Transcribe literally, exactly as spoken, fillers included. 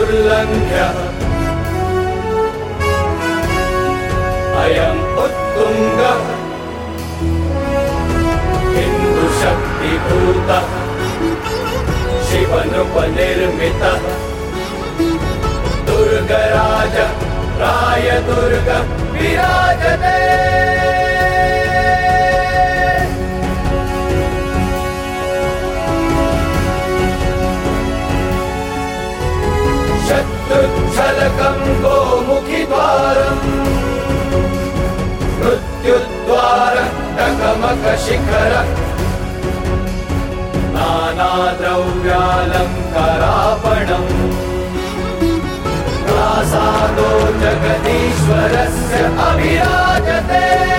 दुर्लङ्घ्य अयम् उत्तुङ्गः हिन्दुशक्तिभूतः शिवनृपनिर्मितः दुर्गराज रायदुर्ग विराजते। शत्रुच्छलकम् गोमुखिद्वारम् मृत्युद्वार टकमकशिखर नानाद्रव्यालङ्कारापणम् प्रासादो जगदीश्वरस्य अभिराजते।